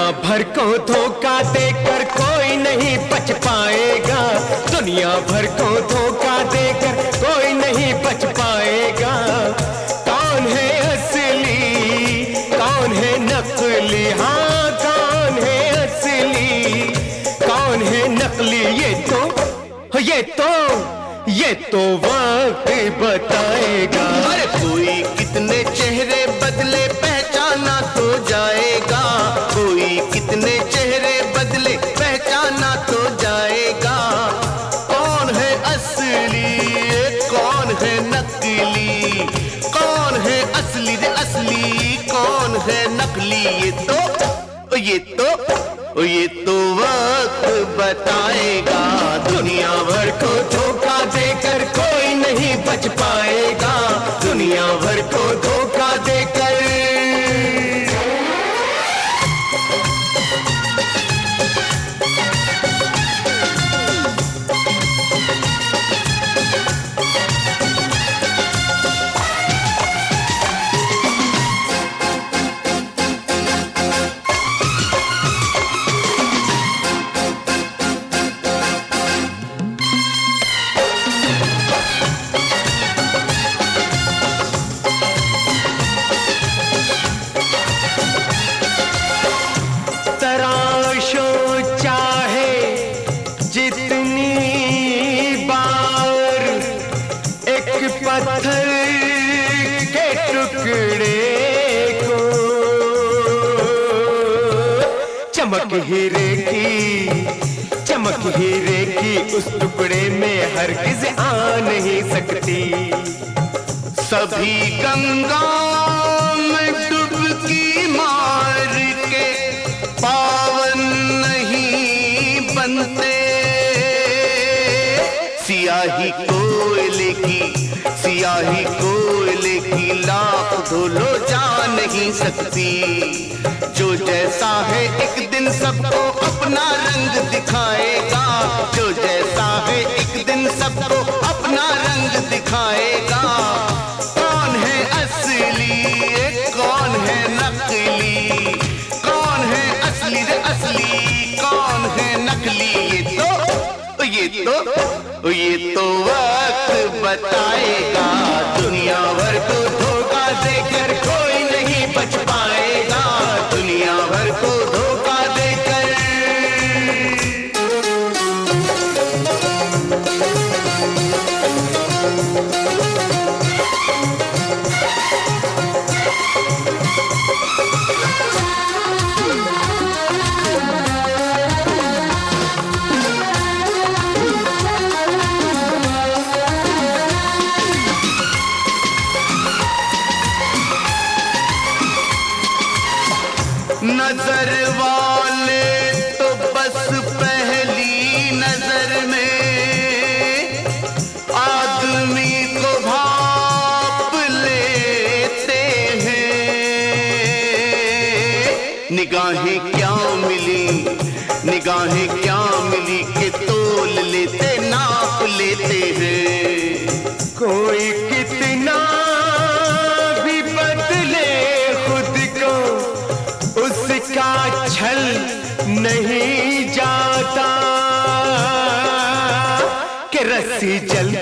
भर को धोखा देकर कोई नहीं बच पाएगा, दुनिया भर को धोखा देकर कोई नहीं बच पाएगा। कौन है असली कौन है नकली, हाँ कौन है असली कौन है नकली, ये तो वक्त बताएगा। अरे कोई कितने चेहरे बदले पहचाना तो जाएगा, कोई कितने चेहरे बदले पहचाना तो जाएगा। कौन है असली कौन है नकली, कौन है असली रे असली कौन है नकली, ये तो वक्त बताएगा। दुनिया भर को धोखा देकर कोई नहीं बच पाएगा, दुनिया भर को धोखा देकर। पत्थर के टुकड़े को चमक हीरे की उस टुकड़े में हरगिज़ आ नहीं सकती। सभी गंगा में डुबकी मार के पावन नहीं बनते, सियाही कोयले की लाख धुलो जा नहीं सकती। जो जैसा है एक दिन सबको अपना रंग दिखाएगा, जो जैसा है एक दिन सबको अपना रंग दिखाएगा। कौन है असली कौन है नकली, कौन है असली रे असली कौन है नकली, ये तो वक्त बताएगा। दुनिया भर को धोखा देकर कोई नहीं बच पाएगा, दुनिया भर को धोखा देकर। नजर वाले तो बस पहली नजर में आदमी को भाप लेते हैं। निगाहें क्या मिली कि तोल लेते नाप लेते हैं। कोई कितना भी बदले खुद को उसका छल नहीं जाता, कि रस्सी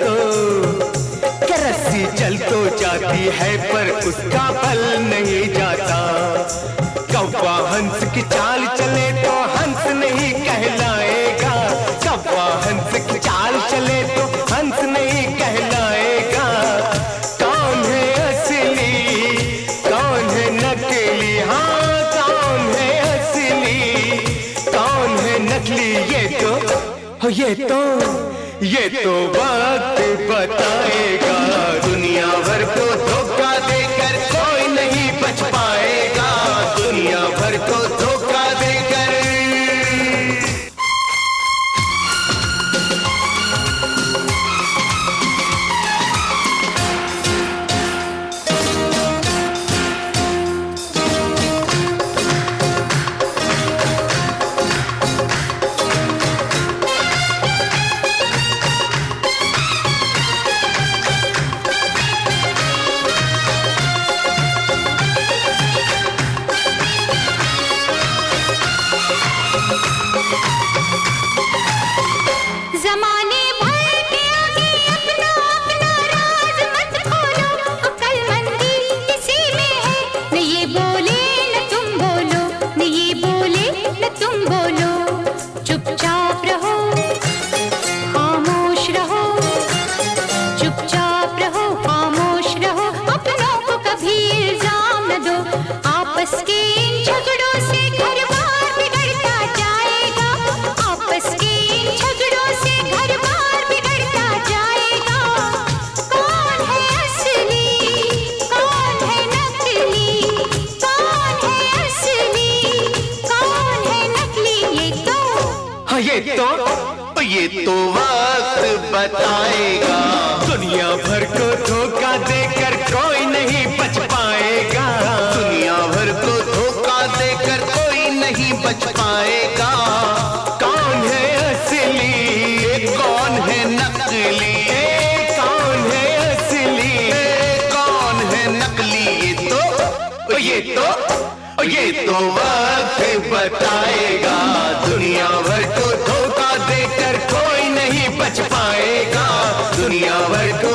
जल तो जाती है पर उसका बल नहीं जाता। कौवा हंस की चाल चले तो हंस नहीं कहलाएगा, कौवा हंस की चाल चले तो हंस नहीं कहलाएगा। कौन है असली कौन है नकली, हाँ कौन है असली कौन है नकली, ये तो वक्त बताएगा। दुनिया भर को धोखा देकर कोई नहीं बच पाएगा, दुनिया भर को धोखा देकर। ये तो वक्त बताएगा। दुनिया भर को धोखा देकर कोई नहीं बच पाएगा। दुनिया भर को धोखा देकर कोई नहीं बच पाएगा। कौन है असली, कौन है नकली, कौन है असली, कौन है नकली, ये तो वक्त बताएगा। दुनिया भर को धोखा देकर कोई नहीं बच पाएगा। दुनिया भर को